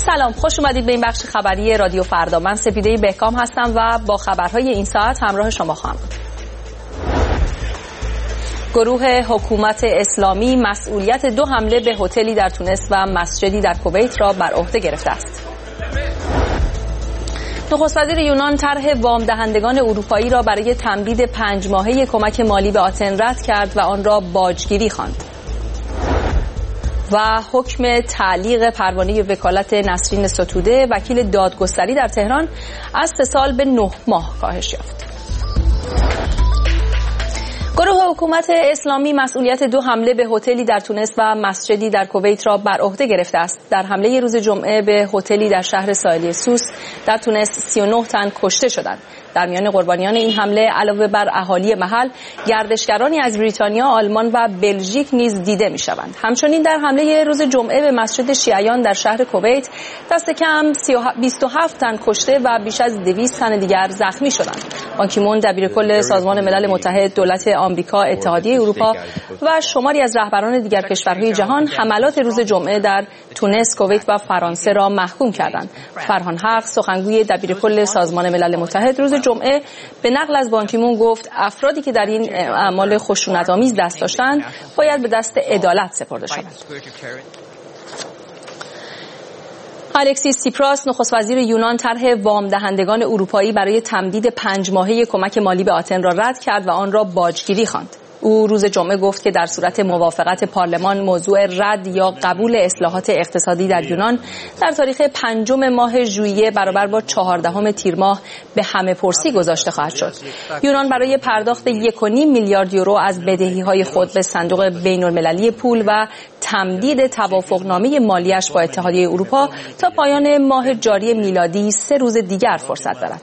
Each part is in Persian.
سلام، خوش اومدید به این بخش خبری رادیو فردا. من سپیده بهکام هستم و با خبرهای این ساعت همراه شما خواهم بود. گروه حکومت اسلامی مسئولیت 2 حمله به هتلی در تونس و مسجدی در کویت را بر عهده گرفته است. نخست وزیر یونان طرح وام دهندگان اروپایی را برای تمدید 5 ماهه کمک مالی به آتن رد کرد و آن را باجگیری خواند. و حکم تعلیق پروانه وکالت نسرین ستوده وکیل دادگستری در تهران از 3 سال به 9 ماه کاهش یافت. گروه حکومت اسلامی مسئولیت 2 حمله به هتلی در تونس و مسجدی در کویت را بر عهده گرفته است. در حمله روز جمعه به هتلی در شهر ساحلی سوس در تونس 39 تن کشته شدند. در میان قربانیان این حمله علاوه بر اهالی محل، گردشگرانی از بریتانیا، آلمان و بلژیک نیز دیده می‌شوند. همچنین در حمله روز جمعه به مسجد شیعیان در شهر کویت دست کم 27 تن کشته و بیش از 200 تن دیگر زخمی شدند. بان کی مون دبیرکل سازمان ملل متحد، دولت آمریکا، اتحادیه اروپا و شماری از رهبران دیگر کشورهای جهان حملات روز جمعه در تونس، کویت و فرانسه را محکوم کردند. فرهان حق، سخنگوی دبیرکل سازمان ملل متحد، روز جمعه به نقل از بان کی مون گفت افرادی که در این اعمال خشونت‌آمیز دست داشتند باید به دست عدالت سپرده شوند. الکسیس سیپراس نخست وزیر یونان طرح وام دهندگان اروپایی برای تمدید 5 ماهه کمک مالی به آتن را رد کرد و آن را باجگیری خواند. او روز جمعه گفت که در صورت موافقت پارلمان موضوع رد یا قبول اصلاحات اقتصادی در یونان در تاریخ 5 ماه ژوئیه برابر با 14 تیر ماه به همه پرسی گذاشته خواهد شد. یونان برای پرداخت 1.5 میلیارد یورو از بدهی‌های خود به صندوق بین‌المللی پول و تمدید توافقنامه مالیش با اتحادیه اروپا تا پایان ماه جاری میلادی 3 روز دیگر فرصت دارد.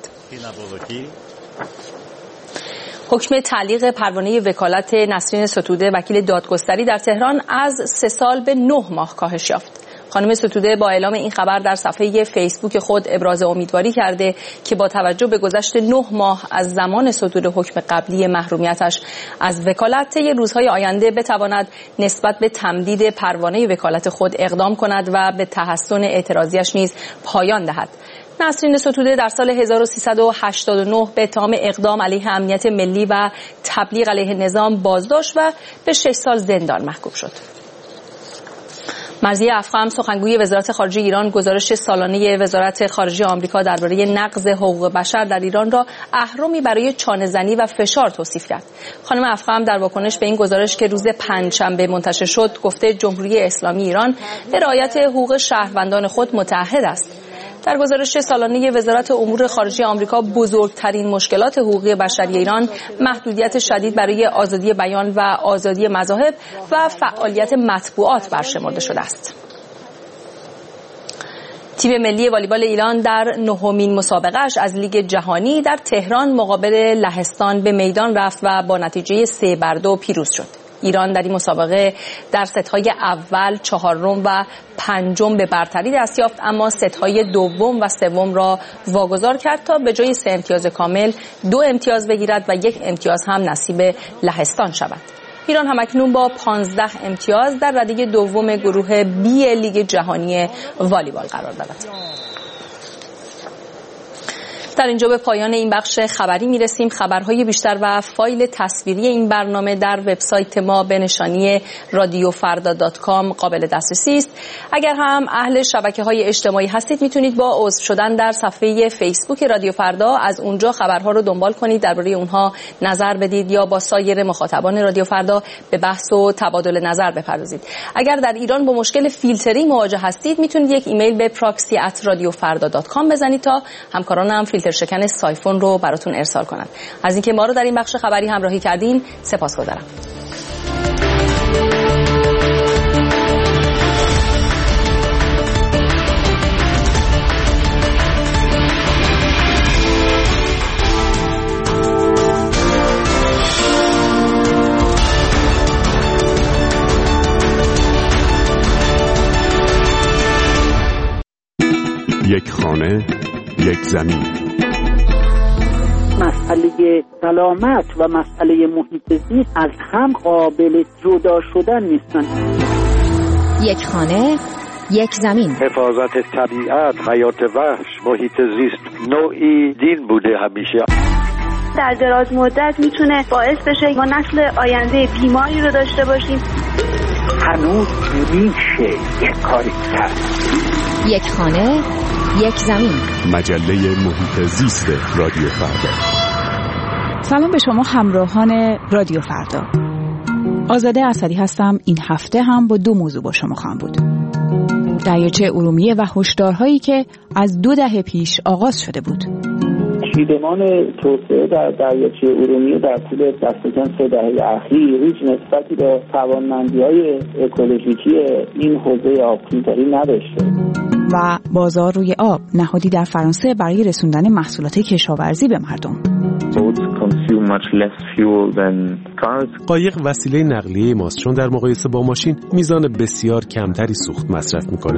حکم تعلیق پروانه وکالت نسرین ستوده وکیل دادگستری در تهران از 3 سال به 9 ماه کاهش یافت. خانم ستوده با اعلام این خبر در صفحه فیسبوک خود ابراز امیدواری کرده که با توجه به گذشت 9 ماه از زمان صدور حکم قبلی محرومیتش از وکالت طی روزهای آینده بتواند نسبت به تمدید پروانه وکالت خود اقدام کند و به تحسن اعتراضیش نیز پایان دهد. نسرین ستوده در سال 1389 به اتهام اقدام علیه امنیت ملی و تبلیغ علیه نظام بازداشت و به 6 سال زندان محکوم شد. مرضیه افخم سخنگوی وزارت خارجه ایران گزارش سالانه وزارت خارجه آمریکا درباره نقض حقوق بشر در ایران را اهرمی برای چانه‌زنی و فشار توصیف کرد. خانم افخم در واکنش به این گزارش که روز پنجشنبه منتشر شد گفته جمهوری اسلامی ایران به رعایت حقوق شهروندان خود متعهد است. در گزارش سالانه وزارت امور خارجه آمریکا بزرگترین مشکلات حقوقی بشری ایران محدودیت شدید برای آزادی بیان و آزادی مذاهب و فعالیت مطبوعات برشمرده شده است. تیم ملی والیبال ایران در 9مین مسابقه‌اش از لیگ جهانی در تهران مقابل لهستان به میدان رفت و با نتیجه 3-2 پیروز شد. ایران در این مسابقه در ست‌های اول، 4م و 5م به برتری دست یافت، اما ست‌های دوم و سوم را واگذار کرد تا به جای 3 امتیاز کامل 2 امتیاز بگیرد و 1 امتیاز هم نصیب لهستان شود. ایران همکنون با 15 امتیاز در رده دوم گروه بی لیگ جهانی والیبال قرار دارد. در اینجا به پایان این بخش خبری میرسیم. خبرهای بیشتر و فایل تصویری این برنامه در وبسایت ما به نشانی radiofarda.com قابل دسترسی است. اگر هم اهل شبکه‌های اجتماعی هستید میتونید با عضو شدن در صفحه فیسبوک رادیو فردا از اونجا خبرها رو دنبال کنید، درباره اونها نظر بدید یا با سایر مخاطبان رادیو فردا به بحث و تبادل نظر بپردازید. اگر در ایران با مشکل فیلترینگ مواجه هستید میتونید یک ایمیل به proxy@radiofarda.com بزنید تا همکارانم فیلتر شکن سایفون رو براتون ارسال کنند. از اینکه ما رو در این بخش خبری همراهی کردین سپاسگزارم. یک خانه، یک زمین. مسئله سلامت و مسئله محیط زیست از هم قابل جدا شدن نیستن. یک خانه، یک زمین. حفاظت طبیعت، حیات وحش، محیط زیست نوعی دین بوده همیشه. در دراز مدت میتونه باعث بشه ما نسل آینده بیماری رو داشته باشیم. هنوز میشه یک کاری کرد. یک خانه، یک زمین. مجله محیط زیست رادیو فردا. سلام به شما همراهان رادیو فردا. آزاده اسدی هستم. این هفته هم با 2 موضوع با شما خواهم بود. دریاچه ارومیه و هشدارهایی که از 2 دهه پیش آغاز شده بود. چیدمان توسعه در دریاچه ارومیه در طول دست کم 3 دهه اخیر هیچ نسبتی به توانمندی‌های اکولوژیکی این حوزه آبخیزی نداشته. و بازار روی آب، نهادی در فرانسه برای رسوندن محصولات کشاورزی به مردم. قایق وسیله نقلیه ماست، چون در مقایسه با ماشین میزان بسیار کمتری سوخت مصرف میکنه.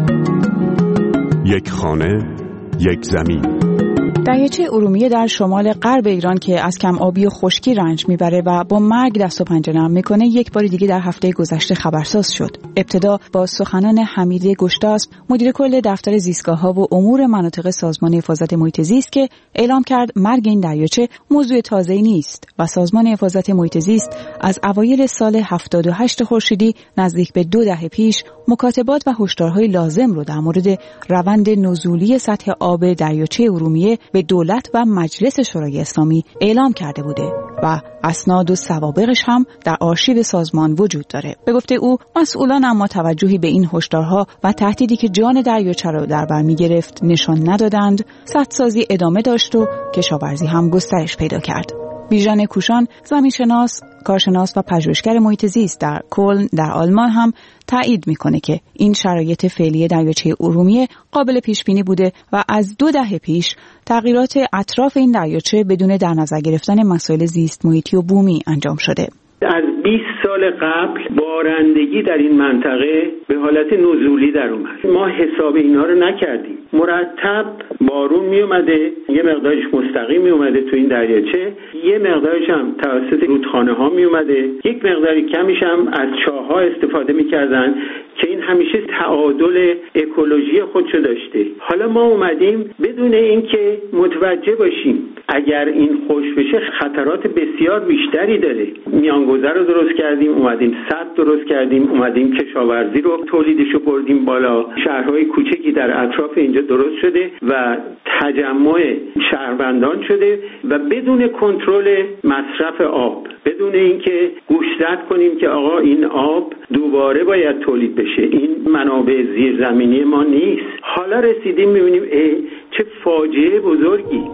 یک خانه، یک زمین. دریاچه ارومیه در شمال غرب ایران که از کم آبی و خشکی رنج میبره و با مرگ دست و پنجه نرم میکنه، یک بار دیگه در هفته گذشته خبرساز شد. ابتدا با سخنان حمیده گشتاسب، مدیر کل دفتر زیستگاه‌ها و امور مناطق سازمان حفاظت محیط زیست، که اعلام کرد مرگ این دریاچه موضوع تازه‌ای نیست و سازمان حفاظت محیط زیست از اوایل سال 78 خورشیدی نزدیک به 2 دهه پیش مکاتبات و هشدارهای لازم رو در مورد روند نزولی سطح آب دریاچه ارومیه به دولت و مجلس شورای اسلامی اعلام کرده بوده و اسناد و سوابقش هم در آرشیو سازمان وجود داره. به گفته او، مسئولان اما توجهی به این هشدارها و تهدیدی که جان دریاچه را در بر می‌گرفت نشان ندادند. سدسازی ادامه داشت و کشاورزی هم گسترش پیدا کرد. بیژن کوشان، زمینشناس، کارشناس و پژوهشگر محیط زیست در کلن در آلمان، هم تایید میکنه که این شرایط فعلی دریاچه ارومیه قابل پیش بینی بوده و از 2 دهه پیش تغییرات اطراف این دریاچه بدون در نظر گرفتن مسائل زیست محیطی و بومی انجام شده. از 20 سال قبل بارندگی در این منطقه به حالت نزولی در اومد. ما حساب اینا رو نکردیم. مرتب بارون می اومده، یه مقدارش مستقیم می اومده تو این دریاچه، یه مقدارش هم توسط رودخانه ها می اومده، یک مقداری کمیش هم از چاه‌ها استفاده می‌کردن که این همیشه تعادل اکولوژی خودشو داشته. حالا ما اومدیم بدون اینکه متوجه باشیم اگر این خشک بشه خطرات بسیار بیشتری داره. میانگذر رو درست کردیم، اومدیم سد درست کردیم، اومدیم کشاورزی رو تولیدشو بردیم بالا، شهرهای کوچکی در اطراف اینجا درست شده و تجمع شهروندان شده و بدون کنترل مصرف آب، بدون اینکه گوشزد کنیم که آقا این آب دوباره باید تولید بشه، این منابع زیرزمینی ما نیست. حالا رسیدیم میبینیم چه فاجعه بزرگی.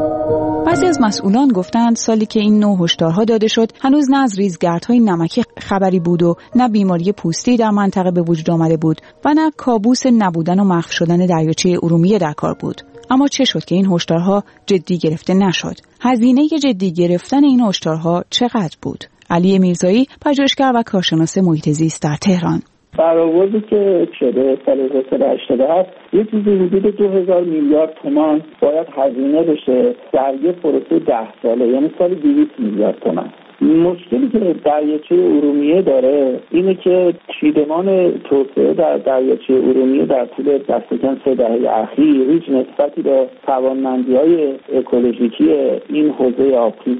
بعضی از مسئولان گفتند سالی که این نوع هشدارها داده شد هنوز نه از ریزگردهای نمکی خبری بود و نه بیماری پوستی در منطقه به وجود آمده بود و نه کابوس نبودن و محو شدن دریاچه ارومیه در کار بود. اما چه شد که این هشدارها جدی گرفته نشد؟ هزینه جدی گرفتن این هشدارها چقدر بود؟ علی میرزایی، پژوهشگر و کارشناس محیط زیست در تهران: برآوردی که شده سال 1987 یه چیزی حدود 2000 میلیارد تومان باید هزینه بشه در یه پروسه 10 ساله، یعنی سال 200 میلیارد تومان. مشکلی که دریاچه ارومیه داره اینه که چیدمان توسعه در دریاچه ارومیه در طول دست کم 3 دهه اخیر هیچ نسبتی به توانمندی‌های اکولوژیکی این حوزه آبخیز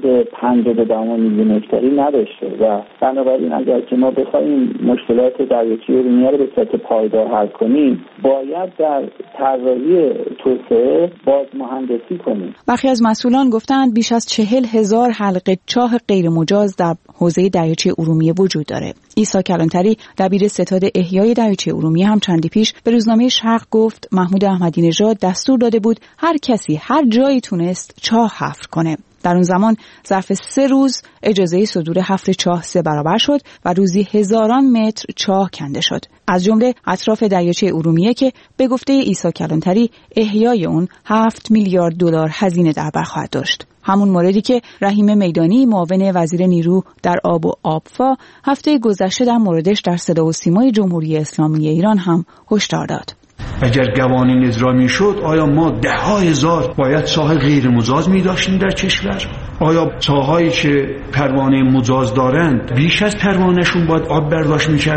52 میلیون هکتاری نداشته و بنابراین اگر که ما بخوایم مشکلات دریاچه ارومیه رو به صورت پایدار حل کنیم، باید در طراحی توسعه بازمهندسی کنیم. برخی از مسئولان گفتند بیش از 40,000 حلقه چاه غیر مجاز در حوزه دریاچه ارومیه وجود داره. عیسی کلانتری، دبیر ستاد احیای دریاچه ارومیه، هم چندی پیش به روزنامه شرق گفت محمود احمدی نژاد دستور داده بود هر کسی هر جایی تونست چاه حفر کنه. در اون زمان ظرف 3 روز اجازه صدور حفر چاه 3 برابر شد و روزی هزاران متر چاه کنده شد. از جمله اطراف دریاچه ارومیه که به گفته عیسی کلانتری احیای اون 7 میلیارد دلار هزینه در بر خواهد داشت. همون موردی که رحیم میدانی، معاون وزیر نیرو در آب و آبفا، هفته گذشته در موردش در صدا و سیمای جمهوری اسلامی ایران هم هشدار داد. اگر قوانین اجرا میشد، آیا ما 10,000 باید ساحل غیر مجاز می داشتیم در کشور؟ آیا ساحایی که پروانه مجاز دارند بیش از پروانهشون باید آب برداشت میکردن؟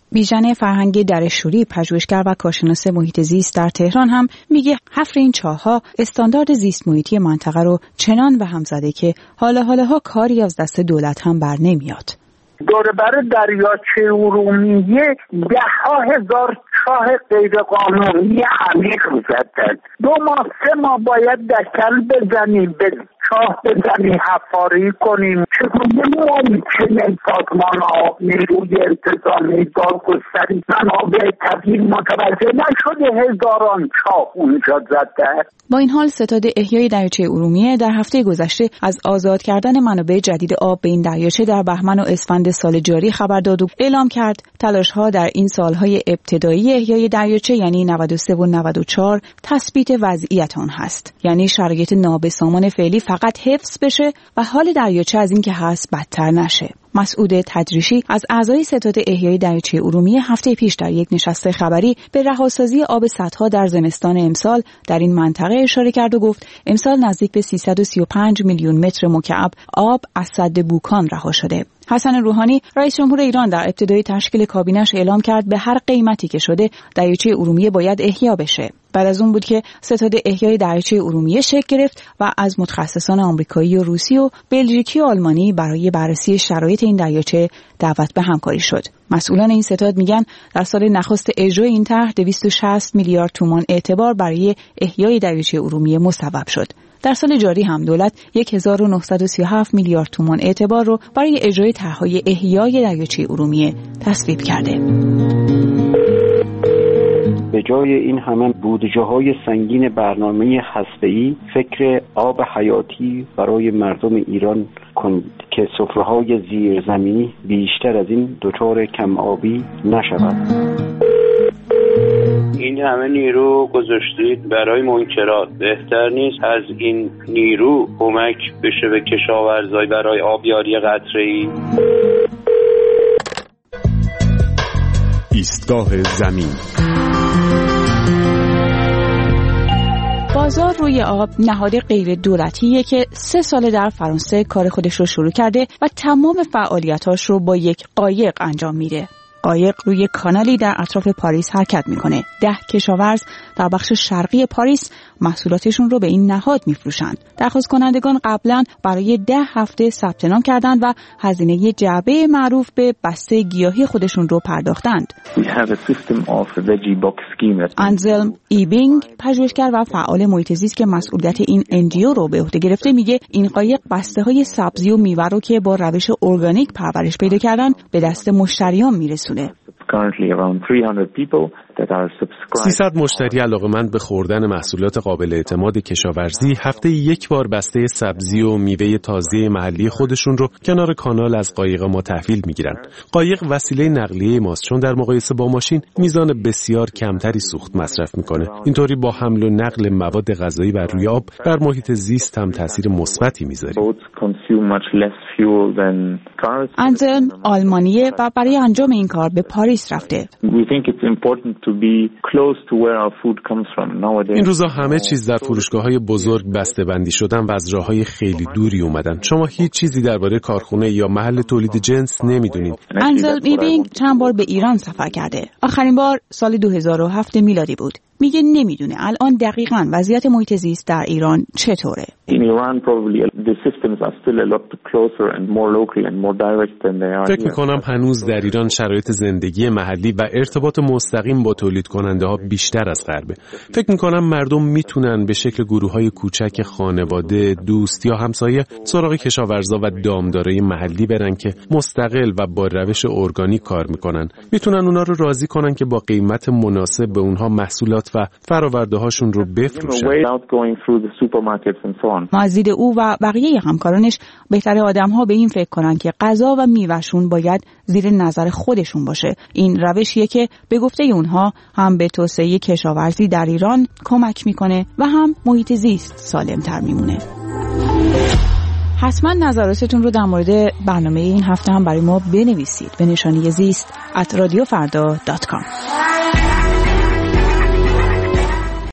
بیژن فرهنگ درشوری، پژوهشگر و کارشناس محیط زیست در تهران هم میگه حفر این چاه‌ها استاندارد زیست محیطی منطقه رو چنان به هم زده که حالا کاری از دست دولت هم بر نمیاد. دوربر دریاچه ارومیه 10,000 چاه غیر قانونی عمیق زدن. 2 ماه 3 ماه باید دکل بزنیم، به چاه بزنیم، حفاری کنیم. چگونه ممکنه سازمان آب نیروی انتظامی دادگستری منابع طبیعی متوجه نشده هزاران چاه اونجا زده؟ با این حال ستاد احیای دریاچه ارومیه در هفته گذشته از آزاد کردن منابع جدید آب به این دریاچه در بهمن و اسفند سال جاری خبر داد و اعلام کرد تلاش‌ها در این سالهای ابتدایی احیای دریاچه یعنی 93 و 94 تثبیت وضعیت آن هست، یعنی شرایط نابسامان فعلی فقط حفظ بشه و حال دریاچه از این که هست بدتر نشه. مسعود تدریشی از اعضای ستاد احیای دریاچه ارومیه هفته پیش در یک نشست خبری به رهاسازی آب سدها در زمستان امسال در این منطقه اشاره کرد و گفت امسال نزدیک به 335 میلیون متر مکعب آب از سد بوکان رها شده. حسن روحانی رئیس جمهور ایران در ابتدای تشکیل کابینش اعلام کرد به هر قیمتی که شده دریاچه ارومیه باید احیا بشه. بعد از اون بود که ستاد احیای دریاچه ارومیه شکل گرفت و از متخصصان آمریکایی و روسی و بلژیکی و آلمانی برای بررسی شرایط این دریاچه دعوت به همکاری شد. مسئولان این ستاد میگن در سال نخست اجرای این طرح 260 میلیارد تومان اعتبار برای احیای دریاچه ارومیه مصوب شد. در سال جاری هم دولت 1937 میلیارد تومان اعتبار رو برای اجرای طرح‌های احیای دریاچه ارومیه تصویب کرده. به جای این همه بودجه‌های سنگین برنامه هسته‌ای، فکر آب حیاتی برای مردم ایران کنید که سفره‌های زیرزمینی بیشتر از این دچار کم آبی نشود. این همه نیرو گذاشتید برای منکرات، بهتر نیست از این نیرو کمک بشه به کشاورزای برای آبیاری قطره‌ای؟ ایستگاه زمین. بازار روی آب نهاد غیر دولتیه که 3 ساله در فرانسه کار خودش رو شروع کرده و تمام فعالیتاش رو با یک قایق انجام میده. قایق روی کانالی در اطراف پاریس حرکت میکنه. 10 کشاورز در بخش شرقی پاریس محصولاتشون رو به این نهاد میفروشند. درخواست کنندگان قبلا برای 10 هفته ثبت نام کردند و هزینه جعبه معروف به بسته گیاهی خودشون رو پرداختند. انزلم ایبینگ، پژوهشگر و فعال محیط زیست که مسئولیت این NGO رو به عهده گرفته، میگه این قایق بسته‌های سبزی و میوه رو که با روش ارگانیک پرورش پیدا کردن به دست مشتریان میرسونه. 300 مشتری علاقه‌مند به خوردن محصولات قابل اعتماد کشاورزی هفته یک بار بسته سبزی و میوه تازه محلی خودشون رو کنار کانال از قایق ما تحویل میگیرن. قایق وسیله نقلیه ماست چون در مقایسه با ماشین میزان بسیار کمتری سوخت مصرف میکنه. اینطوری با حمل و نقل مواد غذایی بر روی آب بر محیط زیست هم تاثیر مثبتی میذاره. انزلم آلمانیه و برای انجام این کار به پاریس رفته. این روزا همه چیز در فروشگاه‌های بزرگ بسته‌بندی شدن و از راه‌های خیلی دوری اومدن. شما هیچ چیزی درباره کارخونه یا محل تولید جنس نمیدونید. انزل ایبینگ چند بار به ایران سفر کرده. آخرین بار سال 2007 میلادی بود. میگه نمیدونه الان دقیقاً وضعیت محیط زیست در ایران چطوره. فکر میکنم هنوز در ایران شرایط زندگی محلی و ارتباط مستقیم با تولید کننده ها بیشتر از غربه. فکر میکنم مردم میتونن به شکل گروه‌های کوچک خانواده، دوست یا همسایه سراغ کشاورزا و دامدارای محلی برن که مستقل و با روش ارگانیک کار میکنن. میتونن اونا رو راضی کنن که با قیمت مناسب به اونها محصولات و فراورده هاشون رو بفروشن. مزید او و بقیه همکارانش بهتره آدم‌ها به این فکر کنن که غذا و میوهشون باید زیر نظر خودشون باشه. این روشیه که به گفته اونها هم به توسعه کشاورزی در ایران کمک میکنه و هم محیط زیست سالم‌تر میمونه. حتما نظراتتون رو در مورد برنامه این هفته هم برای ما بنویسید به نشانی زیست @radiofarda.com.